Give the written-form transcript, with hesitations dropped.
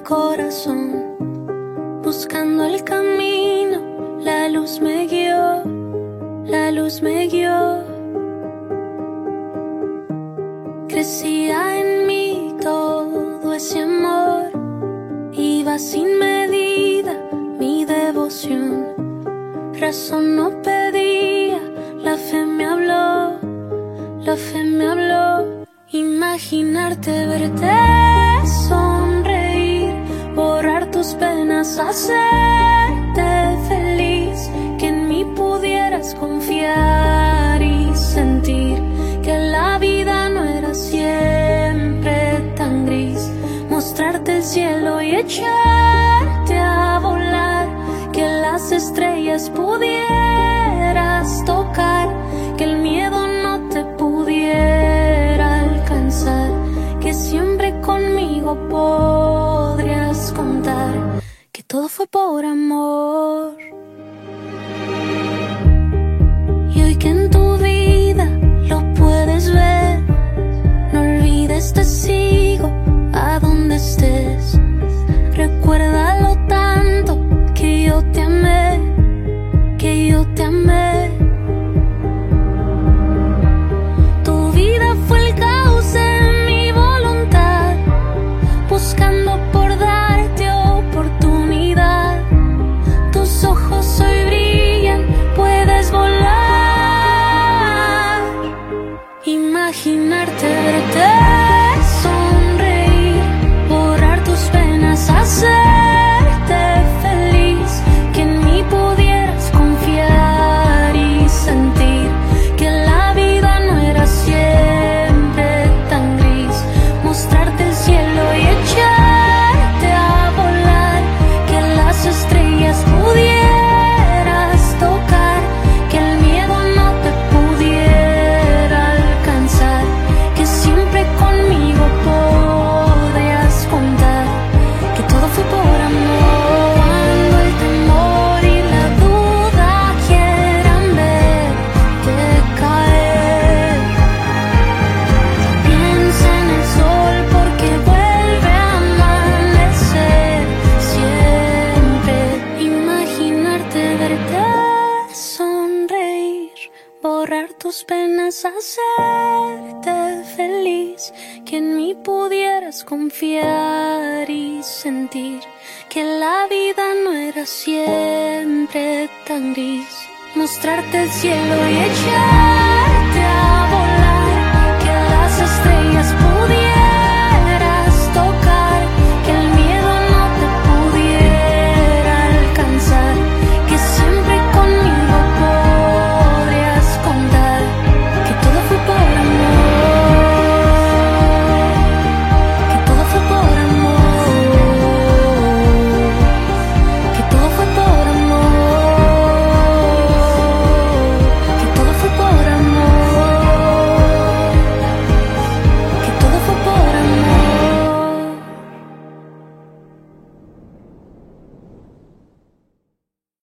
corazón, buscando el camino, la luz me guió, la luz me guió. Crecía en mí todo ese amor, iba sin medida mi devoción, razón no pedía, la fe me habló, la fe me habló. Imaginarte, verte sonreír, borrar tus penas, hacerte feliz, que en mí pudieras confiar y sentir que la vida no era siempre tan gris, mostrarte el cielo y echarte a volar, que las estrellas pudieras tocar, que el miedo no te pudiera alcanzar, que siempre conmigo podrías contar, que todo fue por amor. Y hoy que en tu vida lo puedes ver, no olvides, te sigo a donde estés. Recuerda lo tanto que yo te amé, que yo te amé. Tu vida fue el caos en mi voluntad, buscando por darte oportunidad. Tus ojos hoy brillan, puedes volar. Imaginarte, verte sonreír, borrar tus penas, hacerte feliz, que en mí pudieras confiar y sentir que la vida no era siempre tan gris, mostrarte el cielo y echarte a volar, que las estrellas pudieras tocar, que el miedo no te pudiera alcanzar, que siempre conmigo podrías contar, que todo fue por amor. Cuando el temor y la duda quieran verte caer, piensa en el sol porque vuelve a amanecer siempre. Imaginarte, verte sonreír, borrar tus penas, hacerte feliz, que en mí pudieras confiar y sentir que la vida no era siempre tan gris, mostrarte el cielo y echar